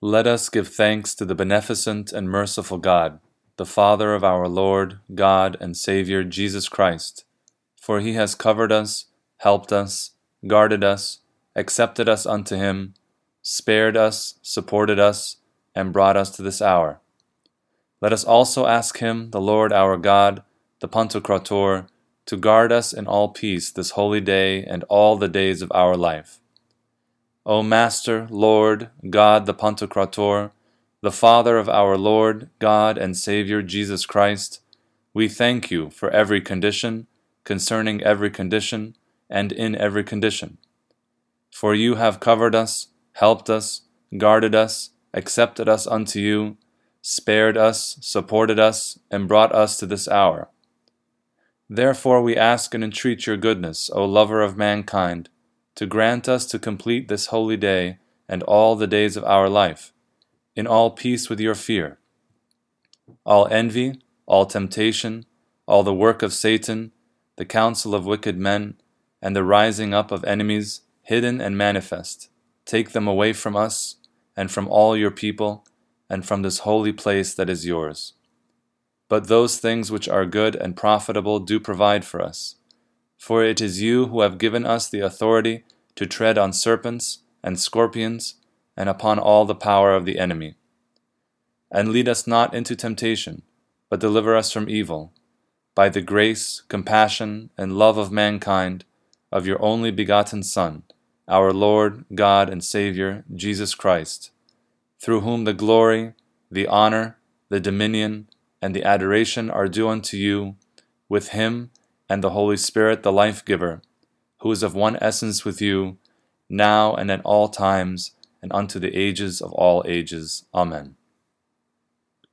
Let us give thanks to the beneficent and merciful God, the Father of our Lord, God, and Savior, Jesus Christ, for he has covered us, helped us, guarded us, accepted us unto him, spared us, supported us, and brought us to this hour. Let us also ask him, the Lord our God, the Pantocrator, to guard us in all peace this holy day and all the days of our life. O Master, Lord, God the Pantocrator, the Father of our Lord, God, and Savior Jesus Christ, we thank you for every condition, concerning every condition, and in every condition. For you have covered us, helped us, guarded us, accepted us unto you, spared us, supported us, and brought us to this hour. Therefore we ask and entreat your goodness, O lover of mankind, to grant us to complete this holy day and all the days of our life, in all peace with your fear. All envy, all temptation, all the work of Satan, the counsel of wicked men, and the rising up of enemies, hidden and manifest, take them away from us, and from all your people, and from this holy place that is yours. But those things which are good and profitable do provide for us. For it is you who have given us the authority to tread on serpents and scorpions, and upon all the power of the enemy. And lead us not into temptation, but deliver us from evil, by the grace, compassion, and love of mankind, of your only begotten Son, our Lord, God, and Savior, Jesus Christ, through whom the glory, the honor, the dominion, and the adoration are due unto you, with him and the Holy Spirit, the life-giver, who is of one essence with you, now and at all times, and unto the ages of all ages. Amen.